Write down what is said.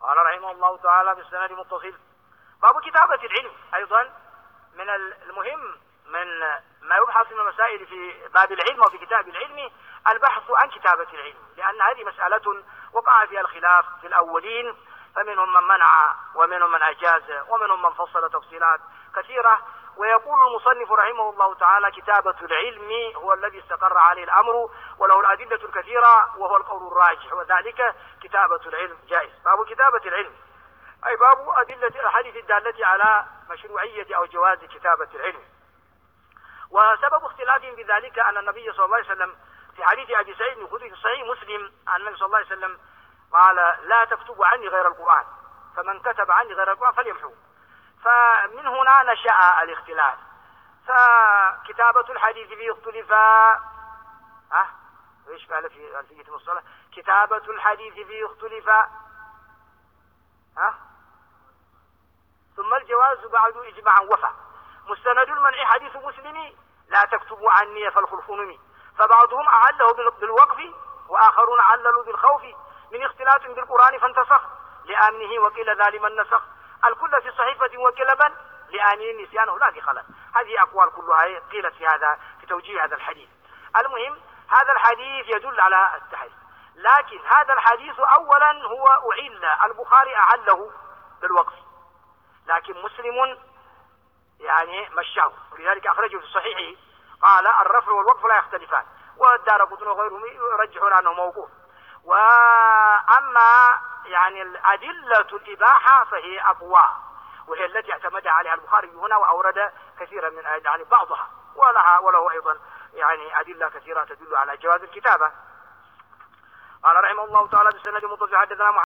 قال رحمه الله تعالى بالسند متصل. باب كتابة العلم أيضا من المهم من ما يبحث من المسائل في باب العلم وفي كتاب العلم البحث عن كتابة العلم، لأن هذه مسألة وقع فيها الخلاف في الأولين، فمنهم من منع ومنهم من أجاز ومنهم من فصل تفصيلات كثيرة. ويقول المصنف رحمه الله تعالى كتابة العلم هو الذي استقر عليه الأمر وله الأدلة الكثيرة وهو القول الراجح، وذلك كتابة العلم جائز. باب كتابة العلم أي باب أدلة الحديث الدالة على مشروعية أو جواز كتابة العلم. وسبب اختلافهم بذلك أن النبي صلى الله عليه وسلم في حديث أبي سعيد الخدري في صحيح مسلم عن النبي صلى الله عليه وسلم قال: لا تكتبوا عني غير القرآن، فمن كتب عني غير القرآن فليمحوه. فمن هنا نشأ الاختلاف، فكتابة الحديث فيه اختلف. ايش قال في ألفية المصطلح؟ كتابة الحديث فيه اختلف، ثم الجواز بعد إجماعا وفى. مستند المنع حديث مسلم: لا تكتبوا عني فالخلف نمي. فبعضهم أعله بالوقف وآخرون عللوا بالخوف من اختلاف بالقرآن فانتسخ لآمنه، وقيل ذا لمن نسخ الكل في صحيفة وكلبا لآمن نسيانه لا في خلل. هذه أقوال كلها قيلت في هذا في توجيه هذا الحديث. المهم هذا الحديث يدل على التحريم، لكن هذا الحديث أولا هو أعل، البخاري أعله بالوقف، لكن مسلم يعني مشاه، ولذلك أخرجه في صحيحه قال: الرفع والوقف لا يختلفان، والدارقطني وغيرهم يرجحون أنه موقوف. وأما يعني الأدلة الإباحة فهي أقوى، وهي التي اعتمد عليها البخاري هنا وأورد كثيرا من يعني بعضها، وله أيضا يعني أدلة كثيرة تدل على جواز الكتابة. قال رحمه الله تعالى بالسند المتصل حدثنا